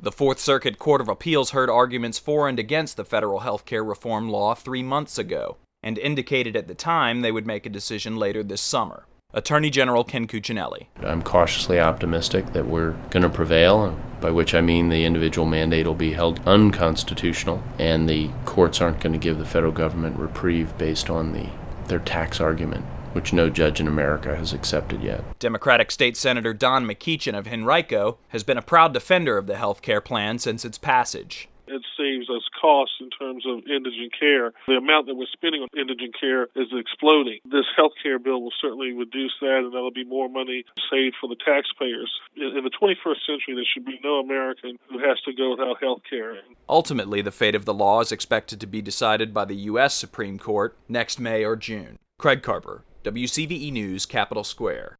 The Fourth Circuit Court of Appeals heard arguments for and against the federal health care reform law 3 months ago, and indicated at the time they would make a decision later this summer. Attorney General Ken Cuccinelli. I'm cautiously optimistic that we're going to prevail, by which I mean the individual mandate will be held unconstitutional, and the courts aren't going to give the federal government reprieve based on their tax argument, which no judge in America has accepted yet. Democratic State Senator Don McEachin of Henrico has been a proud defender of the health care plan since its passage. It saves us costs in terms of indigent care. The amount that we're spending on indigent care is exploding. This health care bill will certainly reduce that, and that'll be more money saved for the taxpayers. In the 21st century, there should be no American who has to go without health care. Ultimately, the fate of the law is expected to be decided by the U.S. Supreme Court next May or June. Craig Carper, WCVE News, Capitol Square.